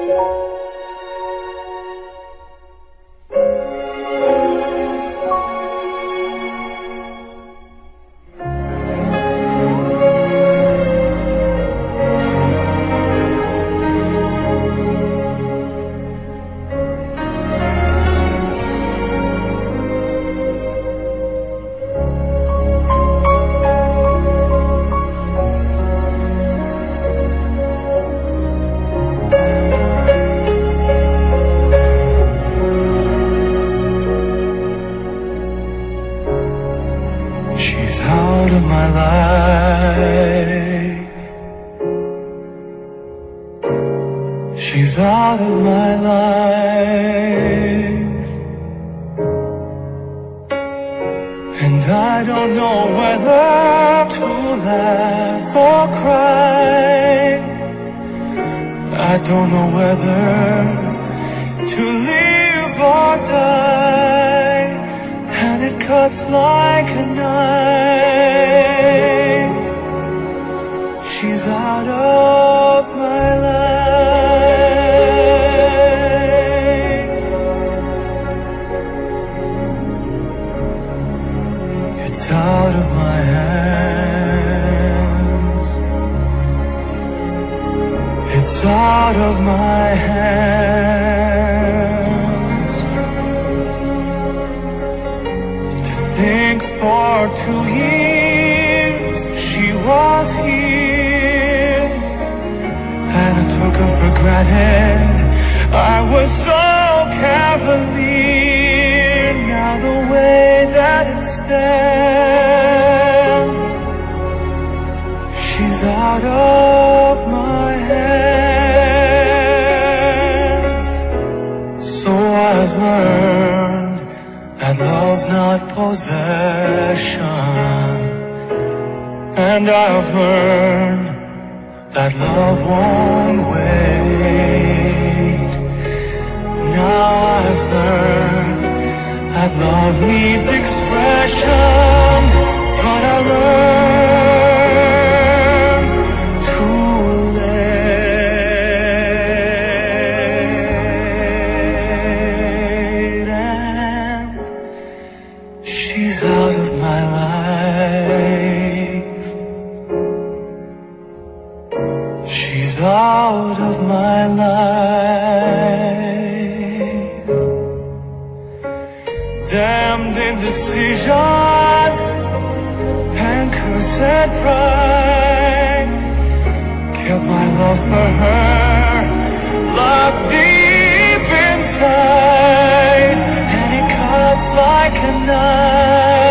She's out of my life. She's out of my life. And I don't know whether to laugh or cry. I don't know whether to live or die. And it cuts like a knife. She's out of my life. It's out of my hands. It's out of my hands. To think for 2 years she was here, and I took her for granted. I was so cavalier. Now the way that it stands, she's out of my hands. So I've learned that love's not possession, and I've learned that love won't wait. Now I've learned that love needs expression, but I learned too late. And she's out of my life. She's out of my life. Damned indecision and cursed pride kept my love for her locked deep inside, and it cuts like a knife.